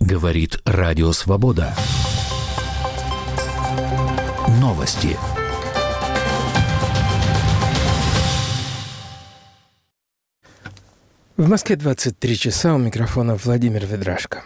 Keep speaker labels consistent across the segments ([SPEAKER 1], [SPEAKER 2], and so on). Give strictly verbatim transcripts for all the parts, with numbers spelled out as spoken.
[SPEAKER 1] Говорит Радио Свобода. Новости.
[SPEAKER 2] В Москве двадцать три часа, у микрофона Владимир Ведрашко.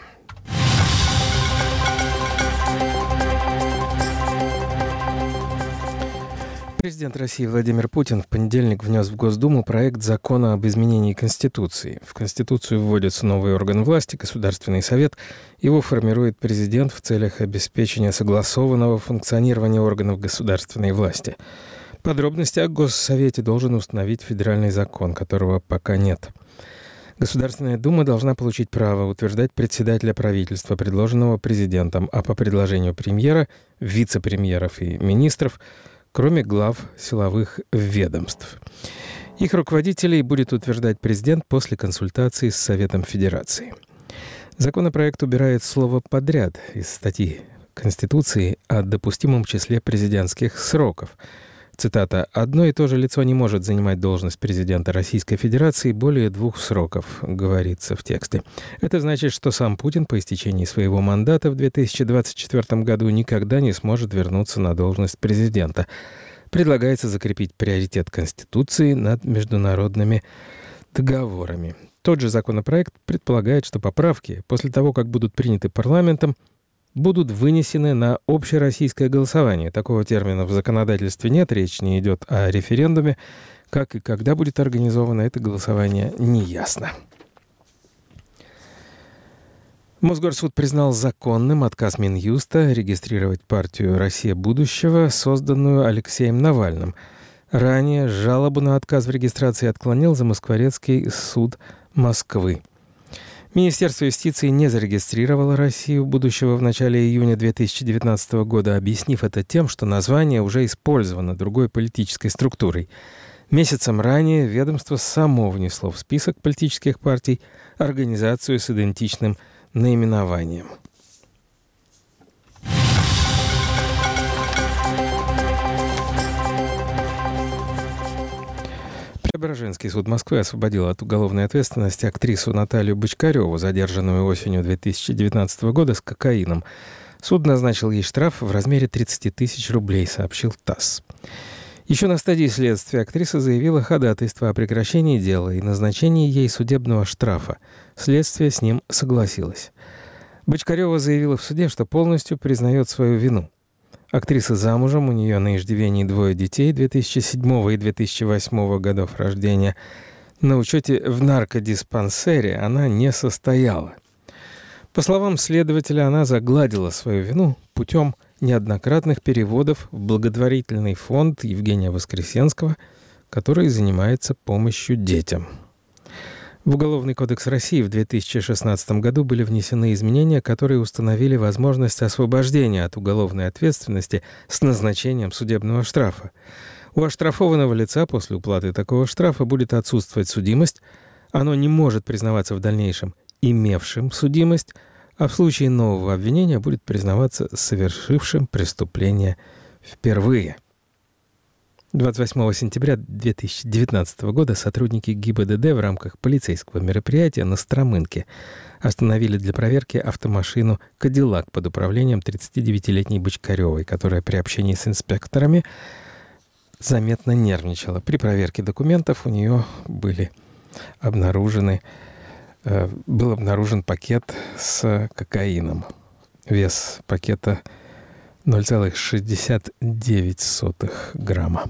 [SPEAKER 2] Президент России Владимир Путин в понедельник внес в Госдуму проект закона об изменении Конституции. В Конституцию вводится новый орган власти – Государственный совет. Его формирует президент в целях обеспечения согласованного функционирования органов государственной власти. Подробности о Госсовете должен установить федеральный закон, которого пока нет. Государственная Дума должна получить право утверждать председателя правительства, предложенного президентом, а по предложению премьера, вице-премьеров и министров – кроме глав силовых ведомств. Их руководителей будет утверждать президент после консультации с Советом Федерации. Законопроект убирает слово «подряд» из статьи Конституции о допустимом числе президентских сроков. Цитата: «Одно и то же лицо не может занимать должность президента Российской Федерации более двух сроков», говорится в тексте. Это значит, что сам Путин по истечении своего мандата в две тысячи двадцать четвёртом году никогда не сможет вернуться на должность президента. Предлагается закрепить приоритет Конституции над международными договорами. Тот же законопроект предполагает, что поправки, после того, как будут приняты парламентом, будут вынесены на общероссийское голосование. Такого термина в законодательстве нет, речь не идет о референдуме. Как и когда будет организовано это голосование, неясно. Мосгорсуд признал законным отказ Минюста регистрировать партию «Россия будущего», созданную Алексеем Навальным. Ранее жалобу на отказ в регистрации отклонил Замоскворецкий суд Москвы. Министерство юстиции не зарегистрировало «Россию будущего» в начале июня две тысячи девятнадцатого года, объяснив это тем, что название уже использовано другой политической структурой. Месяцем ранее ведомство само внесло в список политических партий организацию с идентичным наименованием. Преображенский суд Москвы освободил от уголовной ответственности актрису Наталью Бочкареву, задержанную осенью две тысячи девятнадцатого года с кокаином. Суд назначил ей штраф в размере тридцать тысяч рублей, сообщил ТАСС. Еще на стадии следствия актриса заявила ходатайство о прекращении дела и назначении ей судебного штрафа. Следствие с ним согласилось. Бочкарева заявила в суде, что полностью признает свою вину. Актриса замужем, у нее на иждивении двое детей две тысячи седьмого и две тысячи восьмого годов рождения. На учете в наркодиспансере она не состояла. По словам следователя, она загладила свою вину путем неоднократных переводов в благотворительный фонд Евгения Воскресенского, который занимается помощью детям. В Уголовный кодекс России в две тысячи шестнадцатом году были внесены изменения, которые установили возможность освобождения от уголовной ответственности с назначением судебного штрафа. У оштрафованного лица после уплаты такого штрафа будет отсутствовать судимость, оно не может признаваться в дальнейшем имевшим судимость, а в случае нового обвинения будет признаваться совершившим преступление впервые. двадцать восьмого сентября две тысячи девятнадцатого года сотрудники ГИБДД в рамках полицейского мероприятия на Стромынке остановили для проверки автомашину «Кадиллак» под управлением тридцатидевятилетней Бочкаревой, которая при общении с инспекторами заметно нервничала. При проверке документов у нее были обнаружены, э, был обнаружен пакет с кокаином. Вес пакета ноль целых шестьдесят девять сотых грамма.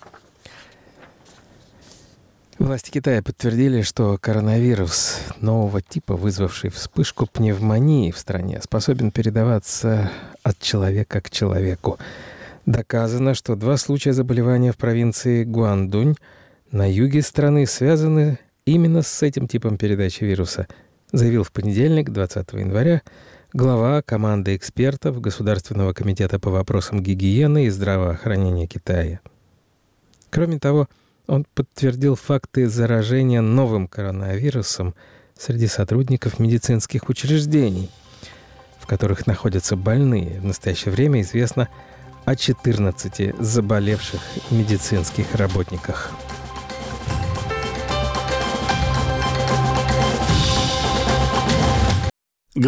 [SPEAKER 2] Власти Китая подтвердили, что коронавирус нового типа, вызвавший вспышку пневмонии в стране, способен передаваться от человека к человеку. Доказано, что два случая заболевания в провинции Гуандунь на юге страны связаны именно с этим типом передачи вируса, заявил в понедельник, двадцатого января, глава команды экспертов Государственного комитета по вопросам гигиены и здравоохранения Китая. Кроме того, он подтвердил факты заражения новым коронавирусом среди сотрудников медицинских учреждений, в которых находятся больные. В настоящее время известно о четырнадцати заболевших медицинских работниках.